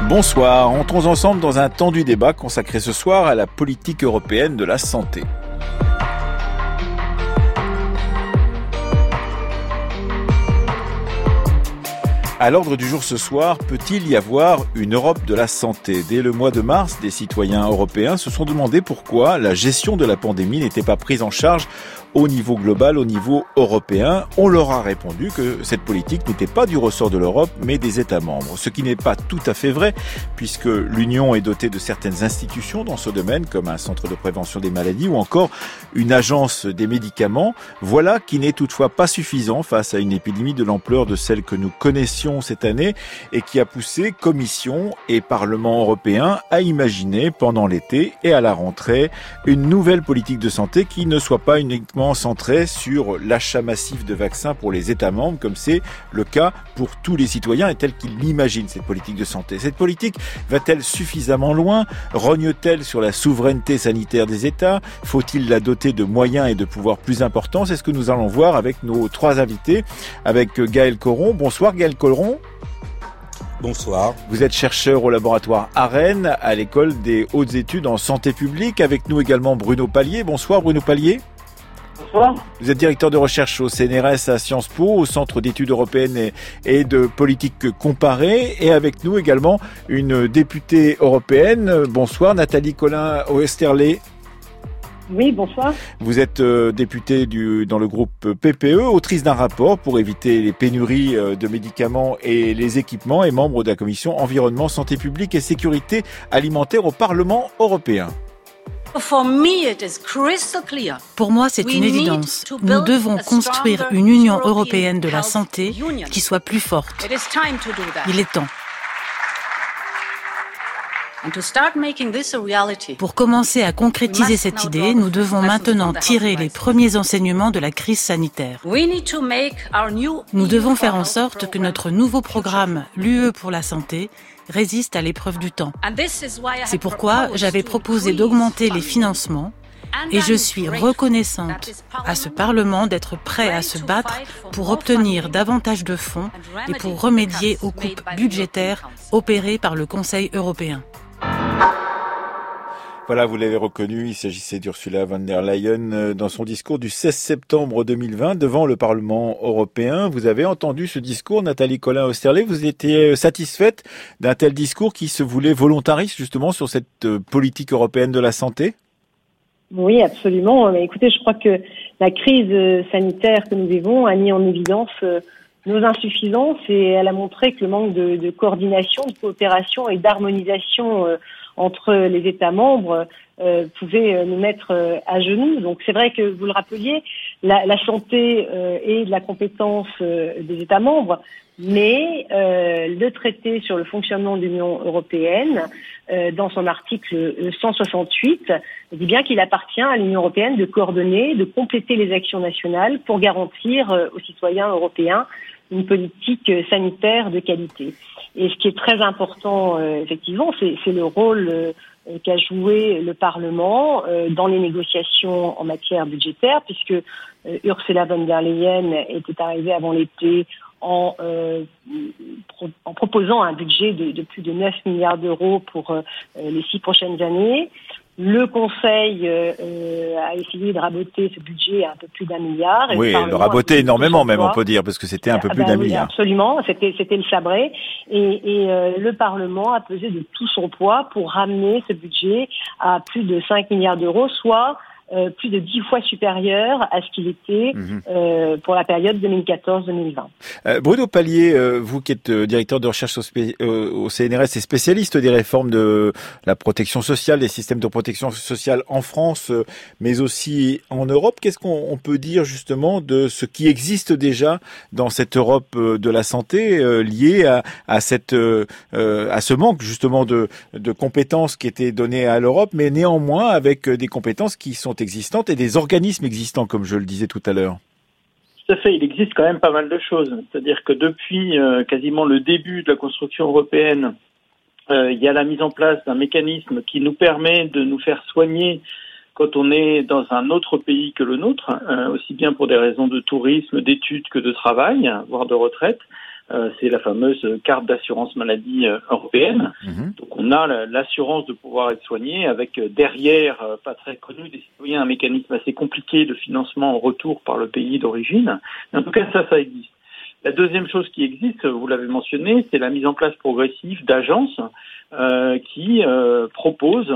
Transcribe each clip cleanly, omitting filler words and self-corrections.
Bonsoir, entrons ensemble dans un tendu débat consacré ce soir à la politique européenne de la santé. À l'ordre du jour ce soir, peut-il y avoir une Europe de la santé ? Dès le mois de mars, des citoyens européens se sont demandé pourquoi la gestion de la pandémie n'était pas prise en charge au niveau global, au niveau européen. On leur a répondu que cette politique n'était pas du ressort de l'Europe, mais des États membres. Ce qui n'est pas tout à fait vrai, puisque l'Union est dotée de certaines institutions dans ce domaine, comme un centre de prévention des maladies ou encore une agence des médicaments. Voilà qui n'est toutefois pas suffisant face à une épidémie de l'ampleur de celle que nous connaissions cette année et qui a poussé Commission et Parlement européen à imaginer pendant l'été et à la rentrée une nouvelle politique de santé qui ne soit pas uniquement centrée sur l'achat massif de vaccins pour les États membres, comme c'est le cas pour tous les citoyens et tel qu'ils l'imaginent cette politique de santé. Cette politique va-t-elle suffisamment loin ? Rogne-t-elle sur la souveraineté sanitaire des États ? Faut-il la doter de moyens et de pouvoirs plus importants ? C'est ce que nous allons voir avec nos trois invités, avec Gaël Coron. Bonsoir Gaël Coron. Bonsoir. Vous êtes chercheur au laboratoire AREN à l'école des hautes études en santé publique. Avec nous également Bruno Palier. Bonsoir Bruno Palier. Bonsoir. Vous êtes directeur de recherche au CNRS à Sciences Po, au Centre d'études européennes et de politique comparée. Et avec nous également une députée européenne. Bonsoir Nathalie Colin-Oesterlé. Oui, bonsoir. Vous êtes députée dans le groupe PPE, autrice d'un rapport pour éviter les pénuries de médicaments et les équipements et membre de la commission environnement, santé publique et sécurité alimentaire au Parlement européen. Pour moi, c'est une évidence. Nous devons construire une Union européenne de la santé qui soit plus forte. Il est temps. Pour commencer à concrétiser cette idée, nous devons maintenant tirer les premiers enseignements de la crise sanitaire. Nous devons faire en sorte que notre nouveau programme, l'UE pour la santé, résiste à l'épreuve du temps. C'est pourquoi j'avais proposé d'augmenter les financements et je suis reconnaissante à ce Parlement d'être prêt à se battre pour obtenir davantage de fonds et pour remédier aux coupes budgétaires opérées par le Conseil européen. Voilà, vous l'avez reconnu, il s'agissait d'Ursula von der Leyen dans son discours du 16 septembre 2020 devant le Parlement européen. Vous avez entendu ce discours, Nathalie Colin-Oesterlé. Vous étiez satisfaite d'un tel discours qui se voulait volontariste justement sur cette politique européenne de la santé ? Oui, absolument. Mais écoutez, je crois que la crise sanitaire que nous vivons a mis en évidence nos insuffisances et elle a montré que le manque de coordination, de coopération et d'harmonisation entre les États membres pouvait nous mettre à genoux. Donc c'est vrai que vous le rappeliez, la santé est de la compétence des États membres, mais le traité sur le fonctionnement de l'Union européenne, dans son article 168, dit bien qu'il appartient à l'Union européenne de coordonner, de compléter les actions nationales pour garantir aux citoyens européens une politique sanitaire de qualité. Et ce qui est très important, effectivement, c'est le rôle qu'a joué le Parlement dans les négociations en matière budgétaire, puisque Ursula von der Leyen était arrivée avant l'été en proposant un budget de plus de 9 milliards d'euros pour les 6 prochaines années. Le Conseil a essayé de raboter ce budget à un peu plus d'1 milliard. Oui, le raboter énormément même, on peut dire, parce que c'était un peu plus d'1 milliard. Absolument, c'était le sabré. Et le Parlement a pesé de tout son poids pour ramener ce budget à plus de 5 milliards d'euros, soit plus de 10 fois supérieur à ce qu'il était pour la période 2014-2020. Bruno Palier, vous qui êtes directeur de recherche au CNRS et spécialiste des réformes de la protection sociale, des systèmes de protection sociale en France, mais aussi en Europe, qu'est-ce qu'on peut dire justement de ce qui existe déjà dans cette Europe de la santé lié à ce manque justement de compétences qui étaient données à l'Europe, mais néanmoins avec des compétences qui sont existantes et des organismes existants, comme je le disais tout à l'heure. Tout à fait, il existe quand même pas mal de choses. C'est-à-dire que depuis quasiment le début de la construction européenne, il y a la mise en place d'un mécanisme qui nous permet de nous faire soigner quand on est dans un autre pays que le nôtre, aussi bien pour des raisons de tourisme, d'études que de travail, voire de retraite. c'est la fameuse carte d'assurance maladie européenne. Donc on a l'assurance de pouvoir être soigné avec derrière, pas très connu des citoyens, un mécanisme assez compliqué de financement en retour par le pays d'origine. Mais en tout cas, ça existe. La deuxième chose qui existe, vous l'avez mentionné, c'est la mise en place progressive d'agences qui proposent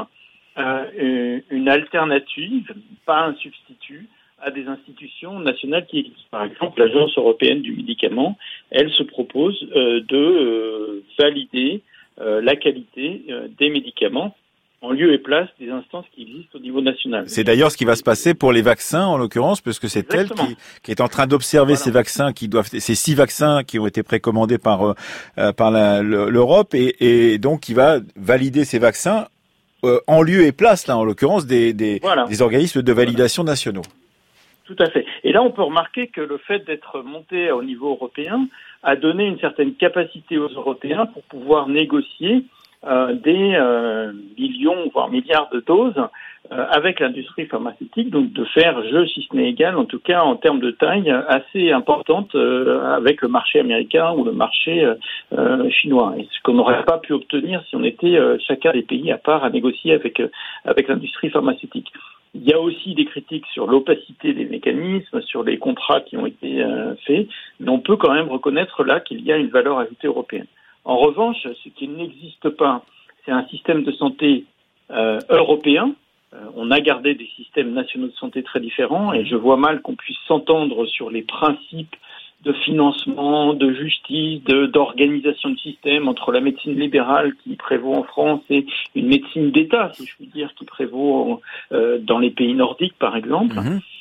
une alternative, pas un substitut, à des institutions nationales qui existent. Par exemple, l'Agence européenne du médicament, elle se propose de valider la qualité des médicaments en lieu et place des instances qui existent au niveau national. C'est d'ailleurs ce qui va se passer pour les vaccins, en l'occurrence, parce que c'est Exactement. elle qui est en train d'observer ces vaccins ces 6 vaccins qui ont été précommandés par l'Europe et donc qui va valider ces vaccins en lieu et place, là, en l'occurrence, des organismes de validation nationaux. Tout à fait. Et là, on peut remarquer que le fait d'être monté au niveau européen a donné une certaine capacité aux Européens pour pouvoir négocier des millions, voire milliards de doses avec l'industrie pharmaceutique, donc de faire jeu, si ce n'est égal, en tout cas en termes de taille, assez importante avec le marché américain ou le marché chinois. Et ce qu'on n'aurait pas pu obtenir si on était chacun des pays à part à négocier avec l'industrie pharmaceutique. Il y a aussi des critiques sur l'opacité des mécanismes, sur les contrats qui ont été faits, mais on peut quand même reconnaître là qu'il y a une valeur ajoutée européenne. En revanche, ce qui n'existe pas, c'est un système de santé européen. On a gardé des systèmes nationaux de santé très différents et je vois mal qu'on puisse s'entendre sur les principes de financement, de justice, d'organisation de système entre la médecine libérale qui prévaut en France et une médecine d'État, si je puis dire, qui prévaut dans les pays nordiques, par exemple.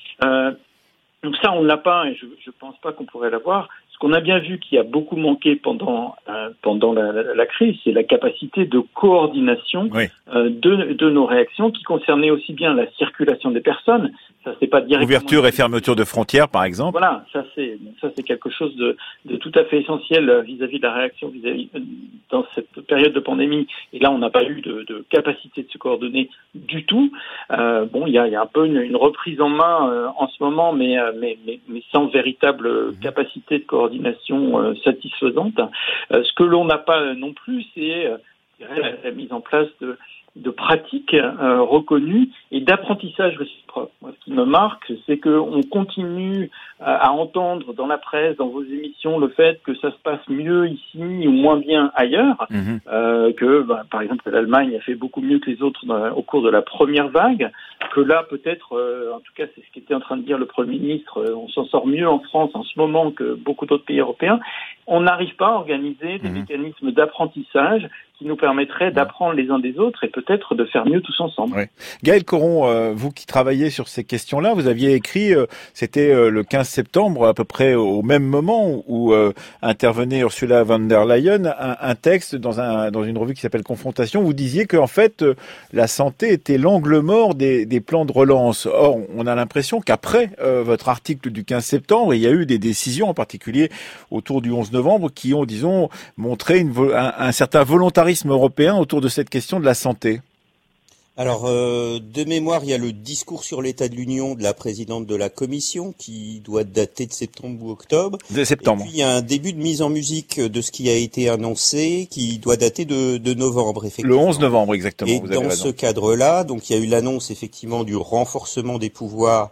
Donc ça, on ne l'a pas et je ne pense pas qu'on pourrait l'avoir. Ce qu'on a bien vu qui a beaucoup manqué pendant la crise, c'est la capacité de coordination de nos réactions qui concernaient aussi bien la circulation des personnes. Ça, c'est pas directement ouverture et fermeture de frontières, par exemple. Voilà, ça c'est quelque chose de tout à fait essentiel vis-à-vis de la réaction dans cette période de pandémie. Et là, on n'a pas eu de capacité de se coordonner du tout. Il y a un peu une reprise en main en ce moment, mais sans véritable capacité de coordination satisfaisante. Ce que l'on n'a pas non plus, c'est la mise en place de pratiques reconnues et d'apprentissage réciproque. Moi, ce qui me marque, c'est qu'on continue à entendre dans la presse, dans vos émissions, le fait que ça se passe mieux ici ou moins bien ailleurs, par exemple, l'Allemagne a fait beaucoup mieux que les autres au cours de la première vague, que là, peut-être, en tout cas, c'est ce qu'était en train de dire le Premier ministre, on s'en sort mieux en France en ce moment que beaucoup d'autres pays européens. On n'arrive pas à organiser des mécanismes d'apprentissage qui nous permettraient d'apprendre les uns des autres et peut-être de faire mieux tous ensemble. Ouais. Gaël Coron, vous qui travaillez sur ces questions-là, vous aviez écrit, c'était le 15 septembre, à peu près au même moment où intervenait Ursula von der Leyen, un texte dans une revue qui s'appelle Confrontation. Vous disiez qu'en fait, la santé était l'angle mort des plans de relance. Or, on a l'impression qu'après votre article du 15 septembre, il y a eu des décisions, en particulier autour du 11 novembre, qui ont, disons, montré un certain volontarisme européen autour de cette question de la santé. Alors, de mémoire, il y a le discours sur l'état de l'Union de la présidente de la Commission qui doit dater de septembre ou octobre. De septembre. Et puis, il y a un début de mise en musique de ce qui a été annoncé qui doit dater de novembre, effectivement. Le 11 novembre, exactement. Et vous avez dans raison. ce cadre-là, donc, il y a eu l'annonce, effectivement, du renforcement des pouvoirs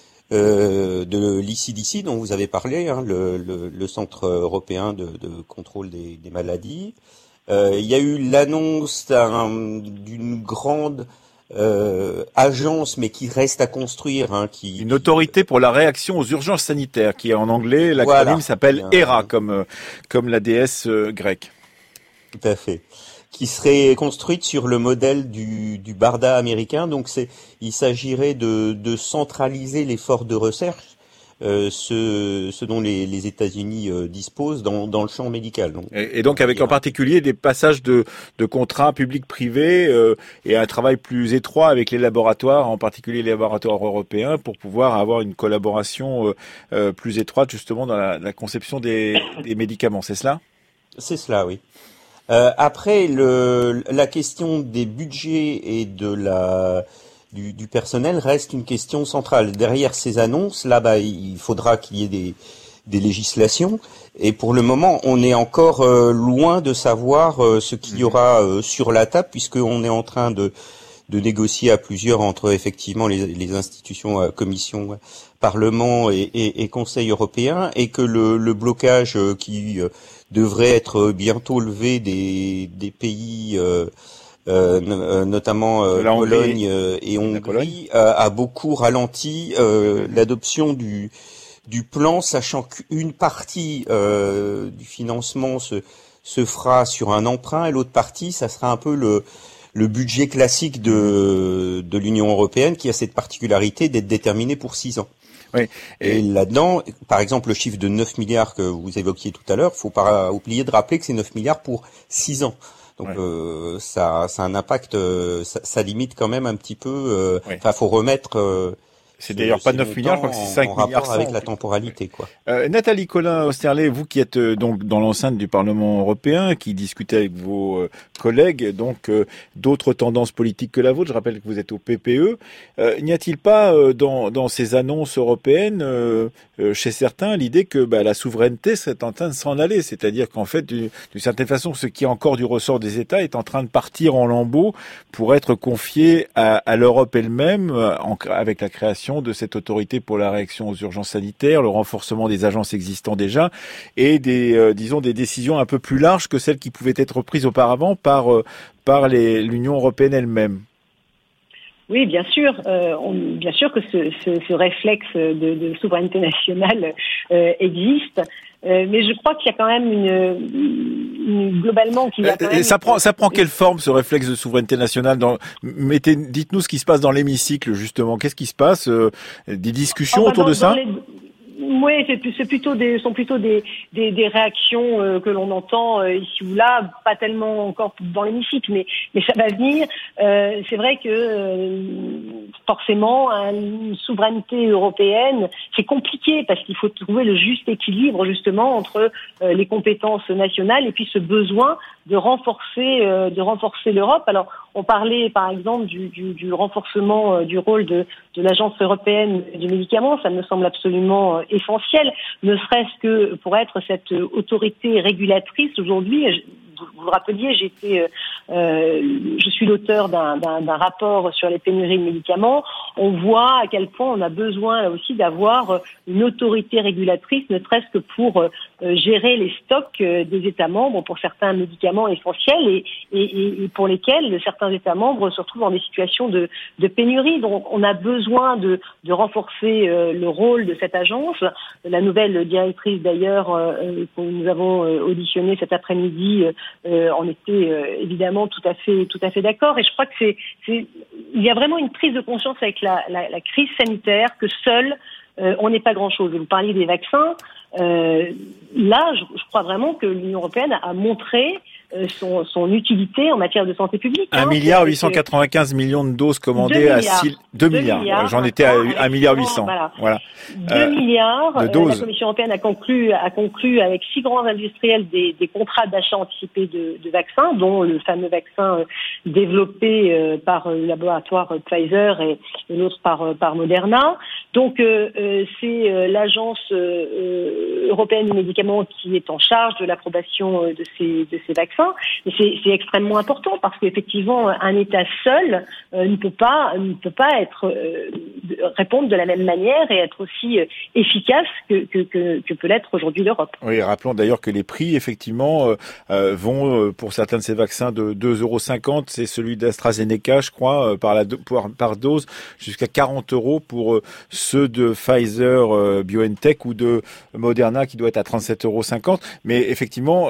de l'ECDC dont vous avez parlé, le Centre européen de contrôle des maladies. Il y a eu l'annonce d'une grande agence, mais qui reste à construire. Une autorité pour la réaction aux urgences sanitaires, qui en anglais, l'acronyme s'appelle HERA, comme la déesse grecque. Tout à fait. Qui serait construite sur le modèle du BARDA américain. Donc il s'agirait de centraliser l'effort de recherche, ce dont les États-Unis disposent dans le champ médical. Et donc avec en particulier des passages de contrats publics-privés et un travail plus étroit avec les laboratoires, en particulier les laboratoires européens, pour pouvoir avoir une collaboration plus étroite justement dans la conception des médicaments. C'est cela ? C'est cela, oui. Après, la question des budgets et du personnel reste une question centrale. Derrière ces annonces, là, il faudra qu'il y ait des législations. Et pour le moment, on est encore loin de savoir ce qu'il y aura sur la table, puisqu'on est en train de négocier à plusieurs entre effectivement les institutions, Commission, Parlement et Conseil européen, et que le blocage qui devrait être bientôt levé des pays, notamment Pologne et Hongrie, a beaucoup ralenti l'adoption du plan, sachant qu'une partie du financement se fera sur un emprunt et l'autre partie, ça sera un peu le budget classique de l'Union européenne, qui a cette particularité d'être déterminé pour 6 ans. Oui. Et là-dedans, par exemple, le chiffre de 9 milliards que vous évoquiez tout à l'heure, faut pas oublier de rappeler que c'est 9 milliards pour 6 ans. Donc ça a un impact, ça limite quand même un petit peu. Enfin, faut remettre. C'est d'ailleurs pas 9 milliards, je crois que c'est 5 milliards. Avec la temporalité, quoi. Nathalie Colin-Osterlé, vous qui êtes donc dans l'enceinte du Parlement européen, qui discutez avec vos collègues, donc d'autres tendances politiques que la vôtre, je rappelle que vous êtes au PPE, n'y a-t-il pas dans ces annonces européennes, chez certains, l'idée que la souveraineté serait en train de s'en aller, c'est-à-dire qu'en fait, d'une certaine façon, ce qui est encore du ressort des États est en train de partir en lambeaux pour être confié à l'Europe elle-même, avec la création de cette autorité pour la réaction aux urgences sanitaires, le renforcement des agences existantes déjà, et des décisions un peu plus larges que celles qui pouvaient être prises auparavant par l'Union européenne elle-même. Oui, bien sûr. Bien sûr que ce réflexe de souveraineté nationale existe. Mais je crois qu'il y a quand même globalement qu'il y a quand même ça prend quelle forme, ce réflexe de souveraineté nationale? Dites-nous ce qui se passe dans l'hémicycle, justement. Qu'est-ce qui se passe? Des discussions autour de ça? Oui, sont plutôt des réactions que l'on entend ici ou là, pas tellement encore dans l'hémicycle, mais ça va venir. C'est vrai que forcément, une souveraineté européenne, c'est compliqué parce qu'il faut trouver le juste équilibre justement entre les compétences nationales et puis ce besoin de renforcer l'Europe. Alors, on parlait par exemple du renforcement du rôle de l'Agence européenne du médicament. Ça me semble absolument essentiel, ne serait-ce que pour être cette autorité régulatrice aujourd'hui. Vous le rappeliez, je suis l'auteur d'un rapport sur les pénuries de médicaments. On voit à quel point on a besoin là aussi d'avoir une autorité régulatrice, ne serait-ce que pour gérer les stocks des États membres pour certains médicaments essentiels et pour lesquels certains États membres se retrouvent dans des situations de pénurie. Donc on a besoin de renforcer le rôle de cette agence. La nouvelle directrice d'ailleurs que nous avons auditionnée cet après-midi en était évidemment tout à fait d'accord. Et je crois que il y a vraiment une prise de conscience avec la crise sanitaire que seul on n'est pas grand-chose. Vous parliez des vaccins. Là, je crois vraiment que l'Union européenne a montré son utilité en matière de santé publique. 1,895 milliard de doses commandées à 2 milliards. J'en étais à 1,8 milliard. Voilà. 2 milliards. De doses. La Commission européenne a conclu avec 6 grands industriels des contrats d'achat anticipés de vaccins, dont le fameux vaccin développé par le laboratoire Pfizer et l'autre par Moderna. Donc c'est l'agence européenne du médicament qui est en charge de l'approbation de ces vaccins. Et c'est extrêmement important parce qu'effectivement un État seul ne peut pas répondre de la même manière et être aussi efficace que peut l'être aujourd'hui l'Europe. Oui, rappelons d'ailleurs que les prix effectivement vont pour certains de ces vaccins de 2,50 €, c'est celui d'AstraZeneca je crois par dose, jusqu'à 40 € pour ceux de Pfizer BioNTech ou de Moderna qui doit être à 37,50 €. Mais effectivement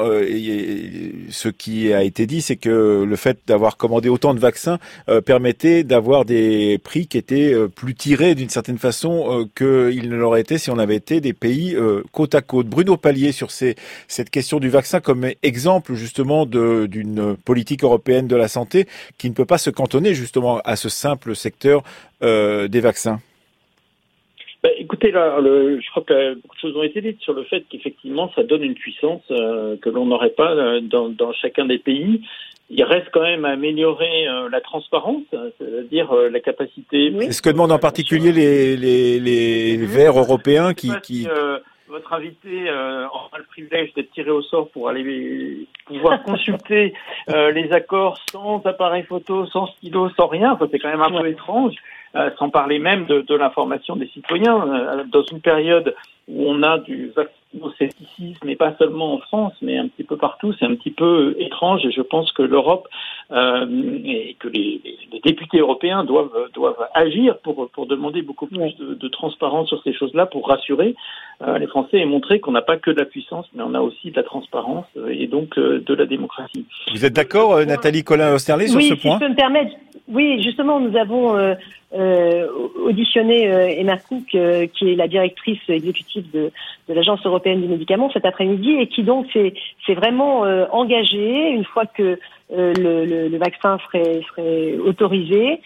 ce qui a été dit, c'est que le fait d'avoir commandé autant de vaccins permettait d'avoir des prix qui étaient plus tirés d'une certaine façon qu'il ne l'aurait été si on avait été des pays côte à côte. Bruno Palier, sur cette question du vaccin comme exemple justement d'une politique européenne de la santé qui ne peut pas se cantonner justement à ce simple secteur des vaccins. Écoutez, là, je crois que beaucoup de choses ont été dites sur le fait qu'effectivement, ça donne une puissance que l'on n'aurait pas dans chacun des pays. Il reste quand même à améliorer la transparence, c'est-à-dire la capacité. C'est ce que demandent en particulier les Verts européens qui... Votre notre invité aura le privilège d'être tiré au sort pour aller pouvoir consulter les accords sans appareil photo, sans stylo, sans rien. Ça, c'est quand même un peu étrange. Sans parler même de l'information des citoyens. Dans une période où on a du vaccinoscepticisme, et pas seulement en France, mais un petit peu partout, c'est un petit peu étrange, et je pense que l'Europe et que les députés européens doivent agir pour demander beaucoup plus de transparence sur ces choses-là, pour rassurer les Français et montrer qu'on n'a pas que de la puissance, mais on a aussi de la transparence et donc de la démocratie. Vous êtes d'accord, Nathalie Colin-Osterlé, sur ce point? Oui, si je peux me permettre. Oui, justement, nous avons auditionné Emma Cook, qui est la directrice exécutive de l'Agence européenne du médicament, cet après-midi, et qui donc s'est vraiment engagée, une fois que le vaccin serait autorisé,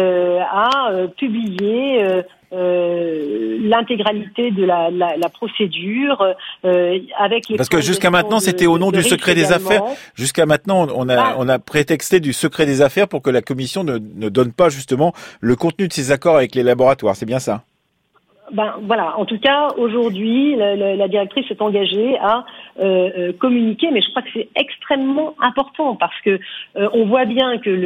à publier l'intégralité de la procédure avec les... Parce que jusqu'à maintenant, c'était au nom du secret des affaires. Jusqu'à maintenant, on a prétexté du secret des affaires pour que la Commission ne donne pas justement le contenu de ces accords avec les laboratoires. C'est bien ça? Voilà. En tout cas, aujourd'hui, la directrice s'est engagée à communiquer, mais je crois que c'est extrêmement important parce que on voit bien que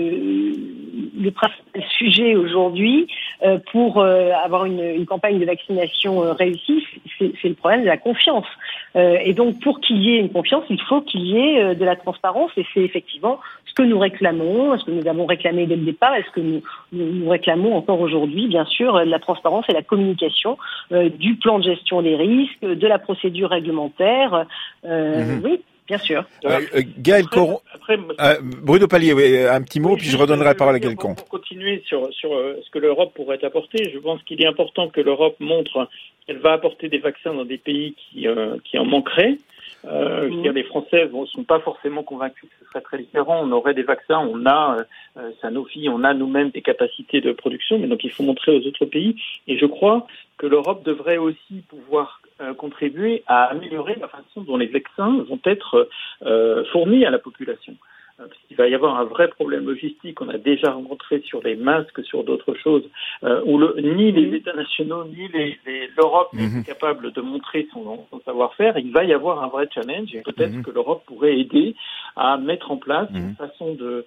le principal sujet aujourd'hui pour avoir une campagne de vaccination réussie, c'est le problème de la confiance. Et donc, pour qu'il y ait une confiance, il faut qu'il y ait de la transparence, et c'est effectivement ce que nous réclamons, ce que nous avons réclamé dès le départ, et ce que nous réclamons encore aujourd'hui, bien sûr, la transparence et la communication du plan de gestion des risques, de la procédure réglementaire. Oui, bien sûr. Gaël Coron, Bruno Palier, oui, un petit mot, puis je redonnerai la parole à Gaël Coron. Pour continuer sur ce que l'Europe pourrait apporter, je pense qu'il est important que l'Europe montre qu'elle va apporter des vaccins dans des pays qui en manqueraient. Je veux dire, les Français ne sont pas forcément convaincus que ce serait très différent. On aurait des vaccins, on a Sanofi, on a nous-mêmes des capacités de production, mais donc il faut montrer aux autres pays. Et je crois que l'Europe devrait aussi pouvoir contribuer à améliorer la façon dont les vaccins vont être fournis à la population. Parce qu'il va y avoir un vrai problème logistique qu'on a déjà rencontré sur les masques, sur d'autres choses, où ni les États nationaux, ni l'Europe n'est capable de montrer son savoir-faire. Il va y avoir un vrai challenge, et peut-être que l'Europe pourrait aider à mettre en place une façon de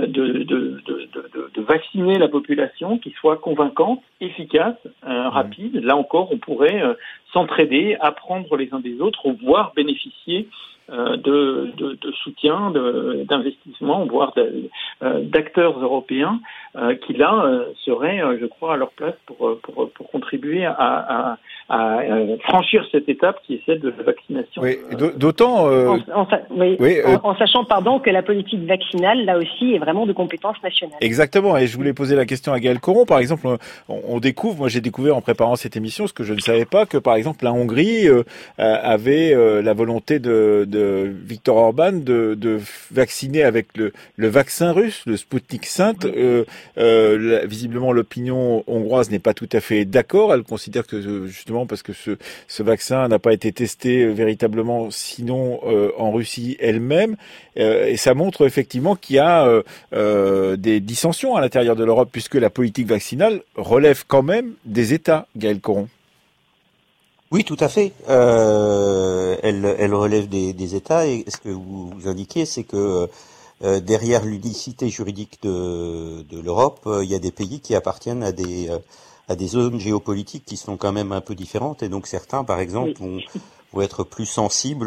vacciner la population qui soit convaincante, efficace, rapide. Là encore, on pourrait s'entraider, apprendre les uns des autres, voire bénéficier de soutien, d'investissement, voire d'acteurs européens qui là seraient, je crois, à leur place pour contribuer à franchir cette étape qui est celle de la vaccination. Oui, d'autant en sachant que la politique vaccinale là aussi est vraiment de compétence nationale. Exactement, et je voulais poser la question à Gaël Coron. Par exemple, moi j'ai découvert en préparant cette émission, ce que je ne savais pas, que par exemple la Hongrie avait la volonté de Viktor Orban de vacciner avec le vaccin russe, le Sputnik V. Visiblement, l'opinion hongroise n'est pas tout à fait d'accord. Elle considère que justement parce que ce vaccin n'a pas été testé véritablement, sinon en Russie elle-même, et ça montre effectivement qu'il y a des dissensions à l'intérieur de l'Europe, puisque la politique vaccinale relève quand même des États, Gaël Coron. Oui, tout à fait. Elle relève des États, et ce que vous indiquez, c'est que derrière l'unicité juridique de l'Europe, il y a des pays qui appartiennent à des zones géopolitiques qui sont quand même un peu différentes, et donc certains, par exemple, vont être plus sensibles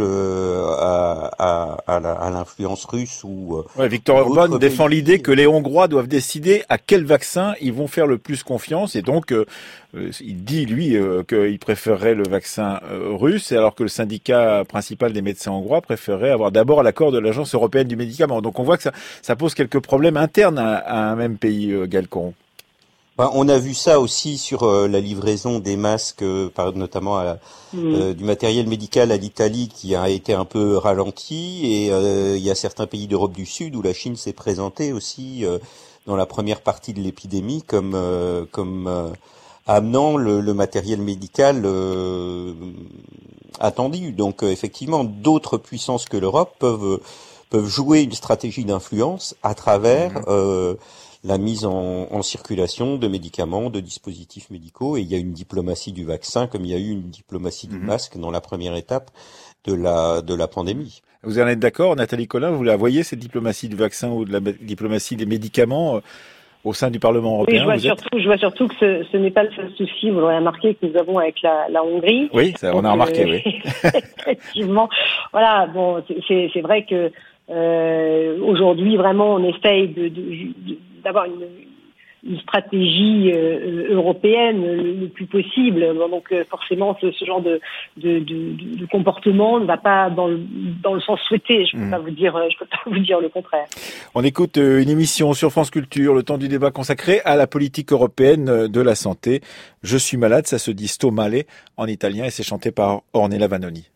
à l'influence russe ou Viktor Orban défend l'idée que les Hongrois doivent décider à quel vaccin ils vont faire le plus confiance, et donc il dit lui qu'il préférerait le vaccin russe, alors que le syndicat principal des médecins hongrois préférerait avoir d'abord l'accord de l'Agence européenne du médicament. Donc on voit que ça pose quelques problèmes internes à un même pays, Gaël Coron. On a vu ça aussi sur la livraison des masques, notamment du matériel médical à l'Italie, qui a été un peu ralenti, et il y a certains pays d'Europe du Sud où la Chine s'est présentée aussi dans la première partie de l'épidémie comme amenant le matériel médical attendu. Donc effectivement, d'autres puissances que l'Europe peuvent jouer une stratégie d'influence à travers la mise en circulation de médicaments, de dispositifs médicaux, et il y a une diplomatie du vaccin comme il y a eu une diplomatie du masque dans la première étape de la pandémie. Vous en êtes d'accord, Nathalie Collin, vous la voyez, cette diplomatie du vaccin ou de la diplomatie des médicaments au sein du Parlement européen? Oui, je vois surtout que ce n'est pas le seul souci, vous l'aurez remarqué, que nous avons avec la Hongrie. Oui, ça, on a remarqué, oui. Effectivement. Voilà, bon, c'est vrai que aujourd'hui, vraiment, on essaye d'avoir une stratégie européenne le plus possible. Donc forcément, ce genre de comportement ne va pas dans le sens souhaité. Je peux pas vous dire le contraire. On écoute une émission sur France Culture, le temps du débat consacré à la politique européenne de la santé. Je suis malade, ça se dit sto male en italien et c'est chanté par Ornella Vanoni.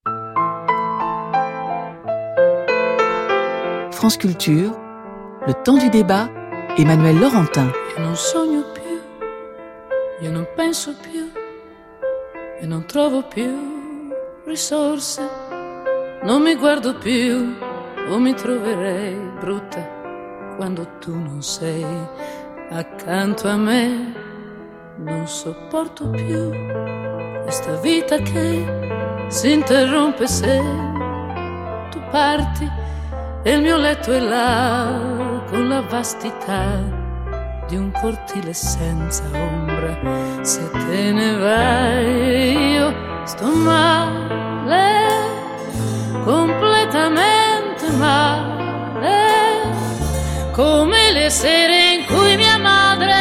France Culture, le temps du débat, Emmanuel Laurentin. Io non sogno più, io non penso più, e non trovo più risorse, non mi guardo più, o mi troverei brutta quando tu non sei accanto a me. Non sopporto più questa vita che si interrompe se tu parti e il mio letto è là con la vastità di un cortile senza ombra. Se te ne vai io sto male, completamente male, come le sere in cui mia madre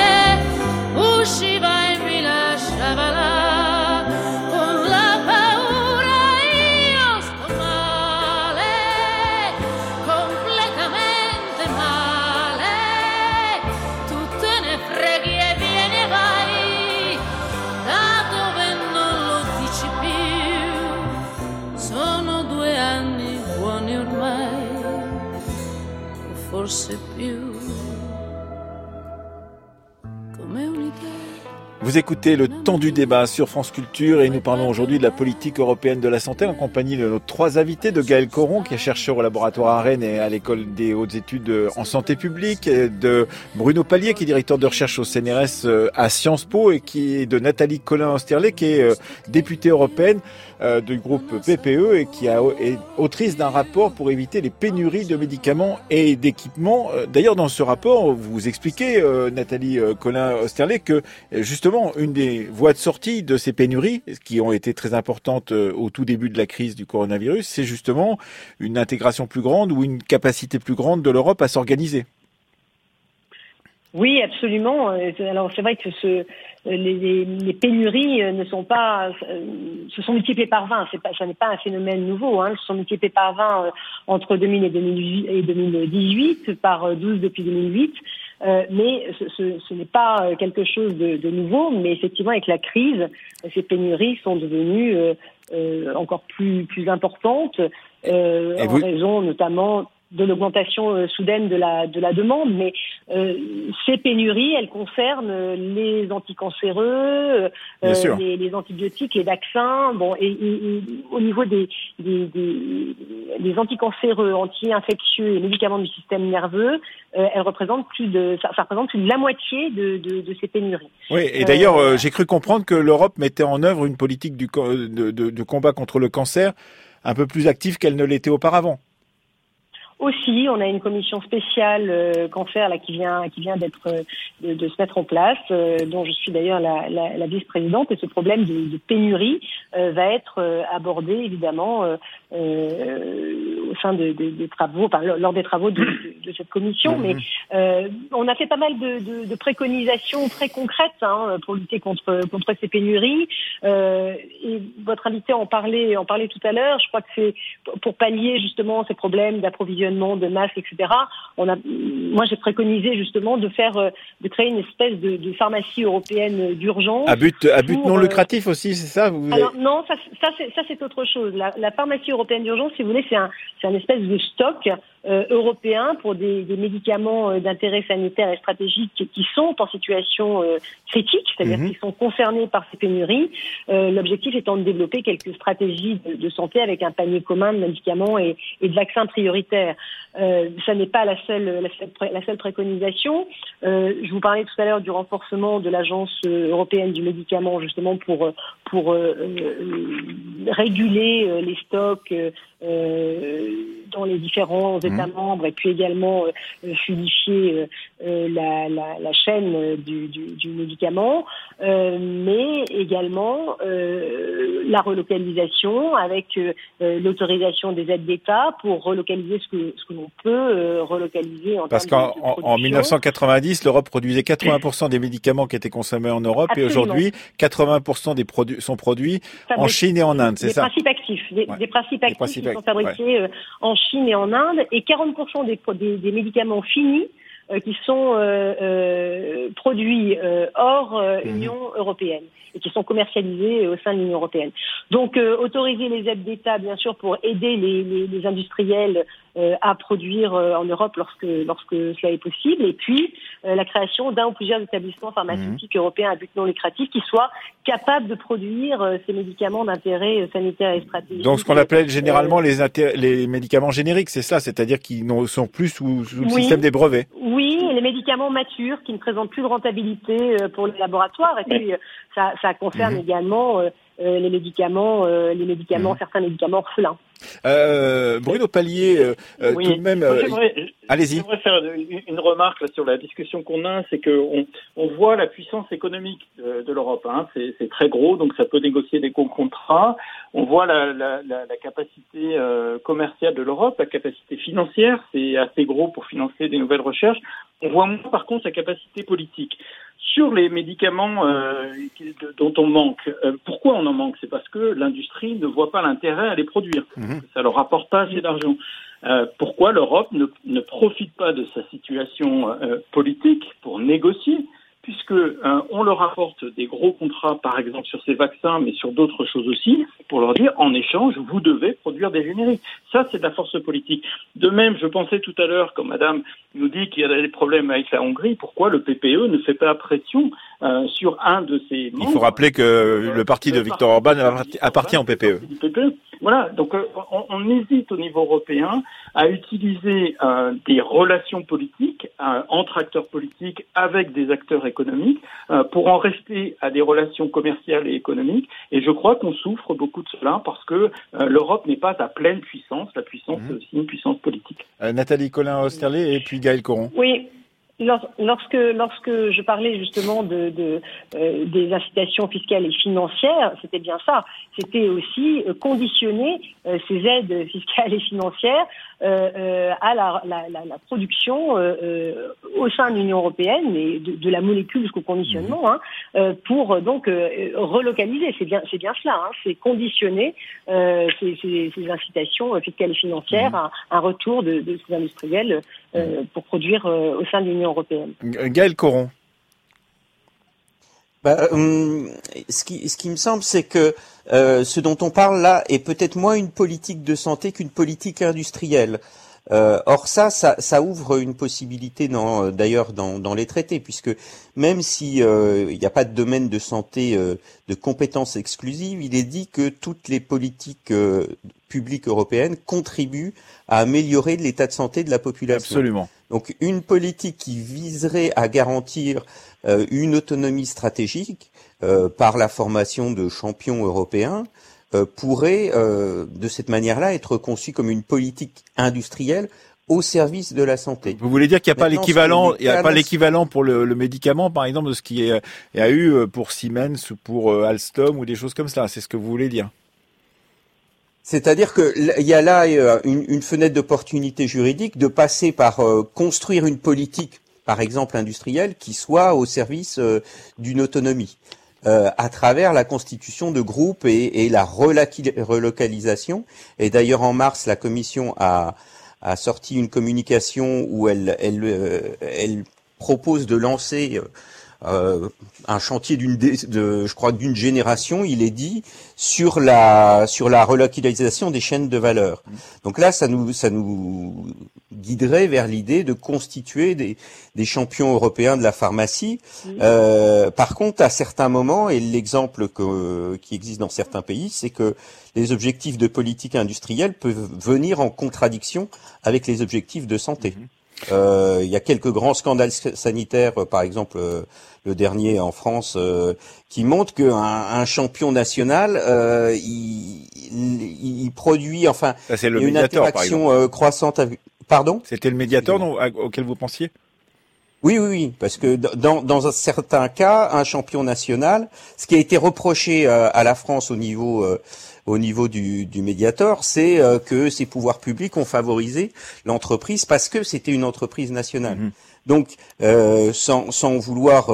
usciva e mi lasciava là con la paura. Io sto male, completamente male, tu te ne freghi e vieni e vai da dove non lo dici più. Sono 2 anni buoni ormai, o forse più. Vous écoutez le temps du débat sur France Culture et nous parlons aujourd'hui de la politique européenne de la santé en compagnie de nos 3 invités, de Gaël Coron qui est chercheur au laboratoire à Rennes et à l'école des hautes études en santé publique, de Bruno Palier qui est directeur de recherche au CNRS à Sciences Po et qui est de Nathalie Collin-Osterlé qui est députée européenne du groupe PPE et qui est autrice d'un rapport pour éviter les pénuries de médicaments et d'équipements. D'ailleurs, dans ce rapport, vous expliquez, Nathalie Collin-Osterlé, que justement, une des voies de sortie de ces pénuries, qui ont été très importantes au tout début de la crise du coronavirus, c'est justement une intégration plus grande ou une capacité plus grande de l'Europe à s'organiser. Oui, absolument. Alors c'est vrai que les pénuries ne sont pas, se sont multipliées par 20. Ça n'est pas un phénomène nouveau. Elles se sont multipliées par 20 entre 2000 et 2018, par 12 depuis 2008. Mais ce n'est pas quelque chose de nouveau. Mais effectivement, avec la crise, ces pénuries sont devenues encore plus importantes en raison notamment de l'augmentation soudaine de la demande, mais ces pénuries, elles concernent les anticancéreux, les antibiotiques, les vaccins. Bon, et au niveau des anticancéreux, anti-infectieux et médicaments du système nerveux, elles représentent ça représente plus de la moitié de ces pénuries. Oui, et d'ailleurs, j'ai cru comprendre que l'Europe mettait en œuvre une politique de combat contre le cancer un peu plus active qu'elle ne l'était auparavant. Aussi, on a une commission spéciale cancer là qui vient de se mettre en place, dont je suis d'ailleurs la vice-présidente. Et ce problème de pénurie va être abordé évidemment au sein des travaux, lors des travaux de cette commission. Mais on a fait pas mal de préconisations très concrètes pour lutter contre ces pénuries. Et votre invité en parlait tout à l'heure. Je crois que c'est pour pallier justement ces problèmes d'approvisionnement de masques, etc. Moi, j'ai préconisé justement de créer une espèce de pharmacie européenne d'urgence. À but non lucratif aussi, c'est ça? Alors non, ça c'est autre chose. La pharmacie européenne d'urgence, si vous voulez, c'est un espèce de stock européen pour des médicaments d'intérêt sanitaire et stratégique qui sont en situation critique, c'est-à-dire qu'ils sont concernés par ces pénuries. L'objectif étant de développer quelques stratégies de santé avec un panier commun de médicaments et de vaccins prioritaires. Ça n'est pas la seule préconisation. Je vous parlais tout à l'heure du renforcement de l'Agence européenne du médicament, justement pour réguler les stocks dans les différents États membres et puis également fluidifier la chaîne du médicament, mais également la relocalisation avec l'autorisation des aides d'État pour relocaliser ce que l'on peut relocaliser en Parce termes de production. En 1990, l'Europe produisait 80% des médicaments qui étaient consommés en Europe. Absolument. Et aujourd'hui, 80% des produits sont produits en Chine et en Inde, c'est ça? Des principes actifs qui sont fabriqués en Chine et en Inde, et 40% des médicaments finis qui sont produits hors Union européenne et qui sont commercialisés au sein de l'Union européenne. Donc, autoriser les aides d'État, bien sûr, pour aider les industriels à produire en Europe lorsque cela est possible, et puis la création d'un ou plusieurs établissements pharmaceutiques européens à but non lucratif qui soient capables de produire ces médicaments d'intérêt sanitaire et stratégique. Donc, ce qu'on appelle généralement les médicaments génériques, c'est ça, c'est-à-dire qu'ils ne sont plus sous le système des brevets. Oui, les médicaments matures qui ne présentent plus de rentabilité pour les laboratoires, et puis ça concerne également les médicaments, certains médicaments orphelins. Bruno Palier, tout de même, allez-y. J'aimerais faire une remarque là, sur la discussion qu'on a, c'est que on voit la puissance économique de l'Europe. Hein. C'est très gros, donc ça peut négocier des contrats. On voit la capacité commerciale de l'Europe, la capacité financière, c'est assez gros pour financer des nouvelles recherches. On voit moins, par contre, sa capacité politique. Sur les médicaments dont on manque, pourquoi on en manque? C'est parce que l'industrie ne voit pas l'intérêt à les produire. Ça leur rapporte pas assez d'argent. Pourquoi l'Europe ne profite pas de sa situation politique pour négocier, puisque on leur apporte des gros contrats, par exemple sur ces vaccins, mais sur d'autres choses aussi, pour leur dire, en échange, vous devez produire des génériques. Ça, c'est de la force politique. De même, je pensais tout à l'heure, quand Madame nous dit qu'il y a des problèmes avec la Hongrie, pourquoi le PPE ne fait pas pression sur un de ses membres? Il faut rappeler que le parti de Viktor Orban appartient au PPE. Voilà, donc on hésite au niveau européen à utiliser des relations politiques entre acteurs politiques avec des acteurs économiques pour en rester à des relations commerciales et économiques. Et je crois qu'on souffre beaucoup de cela parce que l'Europe n'est pas à pleine puissance. La puissance, c'est aussi une puissance politique. Nathalie Colin-Osterlé et puis Gaël Coron. Oui. Lorsque je parlais justement des incitations fiscales et financières, c'était bien ça. C'était aussi conditionner ces aides fiscales et financières à la production au sein de l'Union européenne et de la molécule jusqu'au conditionnement, pour donc relocaliser. C'est bien cela. C'est conditionner ces incitations fiscales et financières à un retour de ces industriels pour produire au sein de l'Union européenne. Gaël Coron. Ce qui me semble, c'est que ce dont on parle là est peut-être moins une politique de santé qu'une politique industrielle. Or ça ouvre une possibilité d'ailleurs dans les traités, puisque même si il n'y a pas de domaine de santé de compétences exclusives, il est dit que toutes les politiques publiques européennes contribuent à améliorer l'état de santé de la population. Absolument. Donc une politique qui viserait à garantir une autonomie stratégique par la formation de champions européens pourrait de cette manière-là être conçue comme une politique industrielle au service de la santé. Vous voulez dire qu'il n'y a pas l'équivalent, l'équivalent pour le médicament, par exemple, de ce qu'il y a eu pour Siemens ou pour Alstom ou des choses comme ça. C'est ce que vous voulez dire? C'est-à-dire que il y a là une fenêtre d'opportunité juridique de passer par construire une politique, par exemple industrielle, qui soit au service d'une autonomie. À travers la constitution de groupes et la relocalisation. Et d'ailleurs, en mars, la Commission a sorti une communication où elle propose de lancer un chantier je crois d'une génération, il est dit, sur la relocalisation des chaînes de valeur. Donc là, ça nous guiderait vers l'idée de constituer des champions européens de la pharmacie. Par contre, à certains moments, et l'exemple qui existe dans certains pays, c'est que les objectifs de politique industrielle peuvent venir en contradiction avec les objectifs de santé. Il y a quelques grands scandales sanitaires, par exemple le dernier en France, qui montrent qu'un champion national, il produit, enfin, ça, c'est le il y a une Mediator, interaction croissante avec... Pardon ? C'était le Mediator auquel vous pensiez ? Oui, parce que dans un certain cas, un champion national, ce qui a été reproché à la France au niveau du Mediator, c'est que ses pouvoirs publics ont favorisé l'entreprise parce que c'était une entreprise nationale. Donc, sans vouloir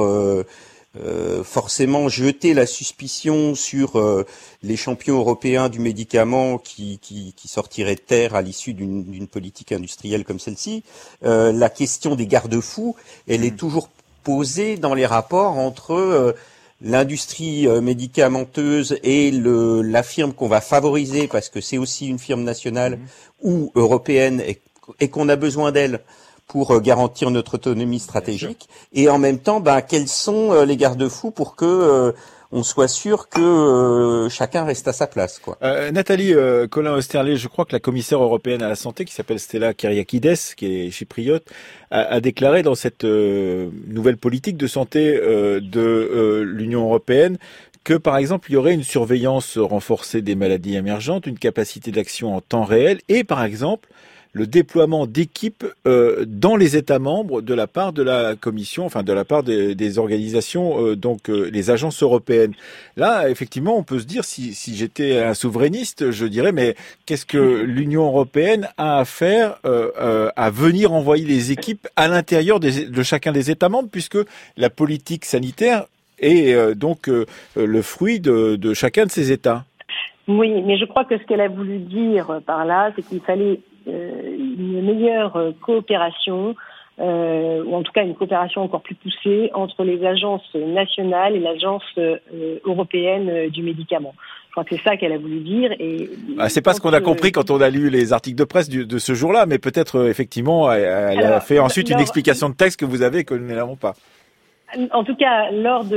forcément jeter la suspicion sur les champions européens du médicament qui sortiraient de terre à l'issue d'une politique industrielle comme celle-ci, la question des garde-fous, elle est toujours posée dans les rapports entre l'industrie médicamenteuse et la firme qu'on va favoriser parce que c'est aussi une firme nationale ou européenne et qu'on a besoin d'elle pour garantir notre autonomie stratégique, et en même temps, quels sont les garde-fous pour que on soit sûr que chacun reste à sa place, quoi. Nathalie Colin-Oesterlé, je crois que la commissaire européenne à la santé, qui s'appelle Stella Kyriakides, qui est chypriote, a déclaré dans cette nouvelle politique de santé de l'Union européenne que, par exemple, il y aurait une surveillance renforcée des maladies émergentes, une capacité d'action en temps réel, et par exemple le déploiement d'équipes dans les États membres de la part de la Commission, enfin de la part des organisations, donc les agences européennes. Là, effectivement, on peut se dire, si j'étais un souverainiste, je dirais, mais qu'est-ce que l'Union européenne a à faire à venir envoyer les équipes à l'intérieur de chacun des États membres, puisque la politique sanitaire est donc le fruit de chacun de ces États. Oui, mais je crois que ce qu'elle a voulu dire par là, c'est qu'il fallait une meilleure coopération, ou en tout cas une coopération encore plus poussée entre les agences nationales et l'agence européenne du médicament. Je crois que c'est ça qu'elle a voulu dire. Et c'est pas ce qu'on a compris quand on a lu les articles de presse de ce jour-là, mais peut-être effectivement elle a fait ensuite une explication de texte que vous avez et que nous n'avons pas. En tout cas, lorsque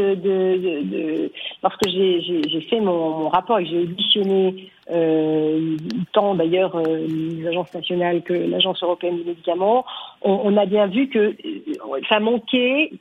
j'ai fait mon rapport et que j'ai auditionné tant d'ailleurs les agences nationales que l'Agence européenne du médicament, on a bien vu que ça manquait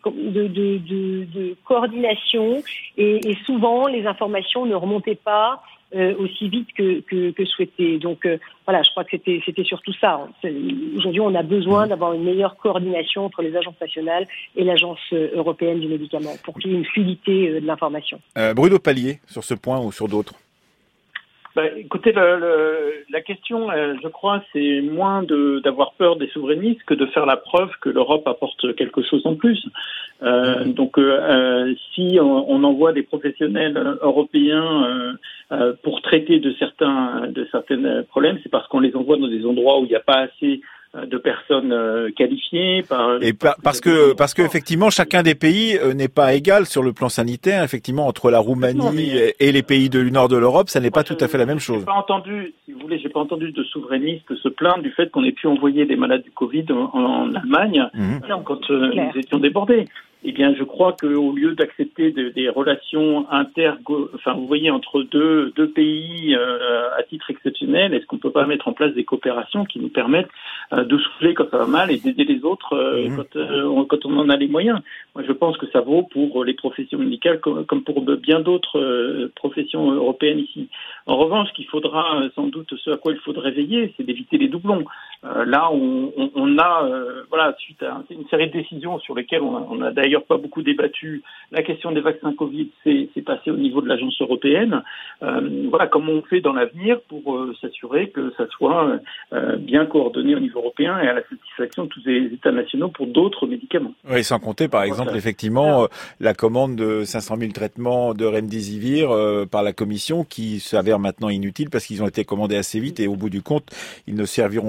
de coordination et souvent les informations ne remontaient pas aussi vite que souhaité. Donc voilà, je crois que c'était surtout ça. Aujourd'hui, on a besoin d'avoir une meilleure coordination entre les agences nationales et l'Agence européenne du médicament pour qu'il y ait une fluidité de l'information. Bruno Palier, sur ce point ou sur d'autres? Écoutez, la question, je crois, c'est moins d'avoir peur des souverainistes que de faire la preuve que l'Europe apporte quelque chose en plus. Donc, si on envoie des professionnels européens pour traiter de certains problèmes, c'est parce qu'on les envoie dans des endroits où il n'y a pas assez de personnes qualifiées. Parce que effectivement, chacun des pays n'est pas égal sur le plan sanitaire. Effectivement, entre la Roumanie et les pays du nord de l'Europe, ça n'est pas tout à fait la même chose. J'ai pas entendu de souverainistes se plaindre du fait qu'on ait pu envoyer des malades du Covid en Allemagne quand nous étions débordés. Eh bien, je crois qu'au lieu d'accepter des relations vous voyez, entre deux pays à titre exceptionnel, est-ce qu'on peut pas mettre en place des coopérations qui nous permettent de souffler quand ça va mal et d'aider les autres quand on en a les moyens? Moi, je pense que ça vaut pour les professions médicales comme pour bien d'autres professions européennes ici. En revanche, ce qu'il faudra sans doute, ce à quoi il faudrait veiller, c'est d'éviter les doublons. Là, on a suite à une série de décisions sur lesquelles on a d'ailleurs pas beaucoup débattu. La question des vaccins Covid, c'est passé au niveau de l'agence européenne. Comment on fait dans l'avenir pour s'assurer que ça soit bien coordonné au niveau européen et à la satisfaction de tous les États nationaux pour d'autres médicaments. Oui, sans compter par exemple effectivement la commande de 500 000 traitements de Remdesivir par la Commission qui s'avère maintenant inutile parce qu'ils ont été commandés assez vite et au bout du compte, ils ne serviront pas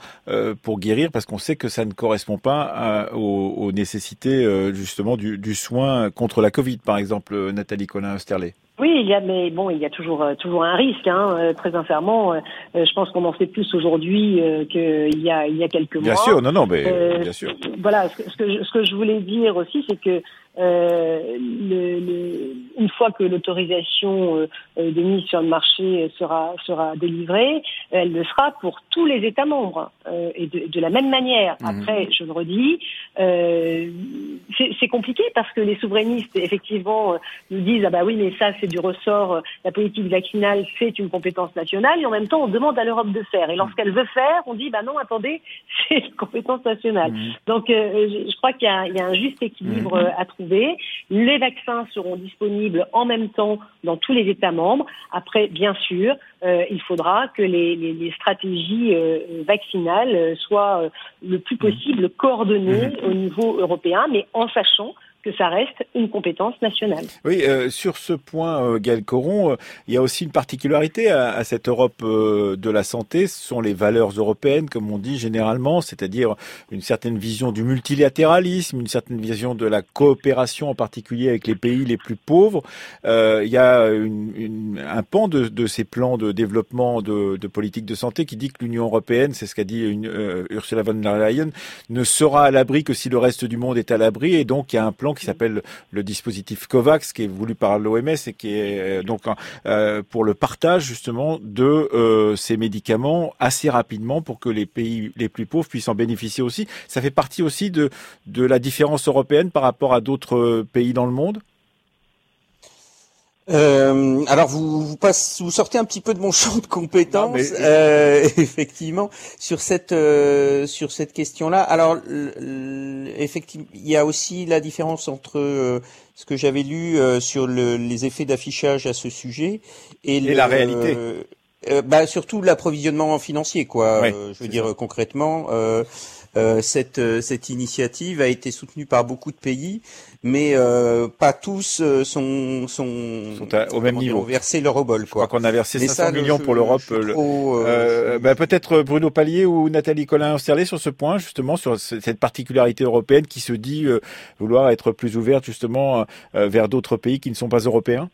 pour guérir, parce qu'on sait que ça ne correspond pas aux nécessités justement du soin contre la Covid, par exemple, Nathalie Colin-Oesterlé. Oui, il y a toujours un risque, très sincèrement. Je pense qu'on en sait plus aujourd'hui qu'il y a quelques mois. Bien sûr, bien sûr. Voilà, ce que je voulais dire aussi, c'est que une fois que l'autorisation de mise sur le marché sera délivrée, elle le sera pour tous les États membres et de la même manière. Après, je le redis, c'est compliqué parce que les souverainistes effectivement nous disent ah bah oui mais ça c'est du ressort, la politique vaccinale c'est une compétence nationale, et en même temps on demande à l'Europe de faire, et lorsqu'elle veut faire on dit bah non attendez c'est une compétence nationale. Donc je crois qu'il y a un juste équilibre à trouver. Les vaccins seront disponibles en même temps dans tous les États membres. Après, bien sûr, il faudra que les stratégies vaccinales soient le plus possible coordonnées au niveau européen, mais en sachant que ça reste une compétence nationale. Oui, sur ce point, Gaëlle Coron, il y a aussi une particularité à cette Europe de la santé, ce sont les valeurs européennes, comme on dit généralement, c'est-à-dire une certaine vision du multilatéralisme, une certaine vision de la coopération, en particulier avec les pays les plus pauvres. Il y a un pan de ces plans de développement de politique de santé qui dit que l'Union européenne, c'est ce qu'a dit Ursula von der Leyen, ne sera à l'abri que si le reste du monde est à l'abri, et donc il y a un plan qui s'appelle le dispositif COVAX, qui est voulu par l'OMS et qui est donc pour le partage justement de ces médicaments assez rapidement pour que les pays les plus pauvres puissent en bénéficier aussi. Ça fait partie aussi de la différence européenne par rapport à d'autres pays dans le monde? Alors vous sortez un petit peu de mon champ de compétences, effectivement, sur cette question-là. Alors effectivement, il y a aussi la différence entre ce que j'avais lu sur les effets d'affichage à ce sujet et la réalité. Surtout l'approvisionnement financier, quoi. Ouais, je veux dire ça. Concrètement. Cette initiative a été soutenue par beaucoup de pays, mais pas tous sont au même niveau. Ont versé leur obol. Je crois qu'on a versé 500 millions pour l'Europe. Peut-être Bruno Palier ou Nathalie Colin-Oesterlé sur ce point, justement, sur cette particularité européenne qui se dit vouloir être plus ouverte justement vers d'autres pays qui ne sont pas européens.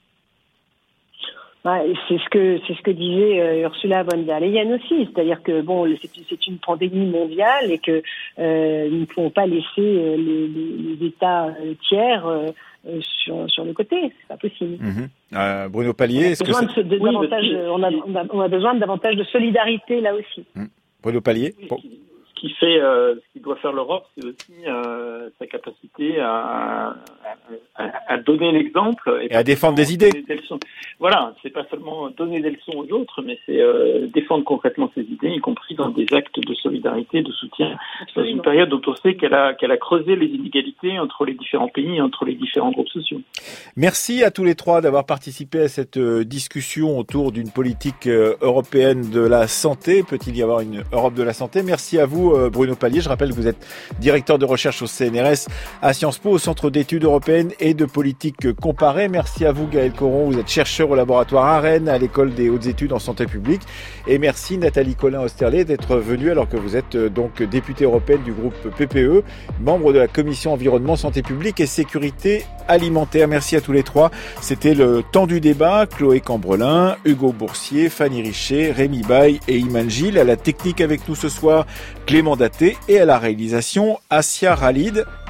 C'est ce que disait Ursula von der Leyen aussi, c'est-à-dire que c'est une pandémie mondiale et que nous ne pouvons pas laisser les États tiers sur le côté, c'est pas possible. Bruno Palier, est-ce que on a besoin de davantage de solidarité là aussi. Bruno Palier. Ce qui doit faire l'Europe, c'est aussi sa capacité à donner l'exemple et à défendre des idées. Voilà, c'est pas seulement donner des leçons aux autres, mais c'est défendre concrètement ses idées, y compris dans des actes de solidarité, de soutien. Absolument. Dans une période dont on sait qu'elle a creusé les inégalités entre les différents pays, entre les différents groupes sociaux. Merci à tous les trois d'avoir participé à cette discussion autour d'une politique européenne de la santé. Peut-il y avoir une Europe de la santé? Merci à vous, Bruno Palier. Je rappelle que vous êtes directeur de recherche au CNRS à Sciences Po, au Centre d'études européennes et de politique comparée. Merci à vous, Gaëlle Coron. Vous êtes chercheur au laboratoire à Rennes, à l'École des hautes études en santé publique. Et merci, Nathalie Colin-Oesterlé, d'être venue alors que vous êtes donc députée européenne du groupe PPE, membre de la Commission environnement, santé publique et sécurité alimentaire. Merci à tous les trois. C'était le temps du débat. Chloé Cambrelin, Hugo Boursier, Fanny Richer, Rémi Baye et Iman Gilles. À la technique avec nous ce soir, Clément Daté, et à la réalisation, Assia Ralid.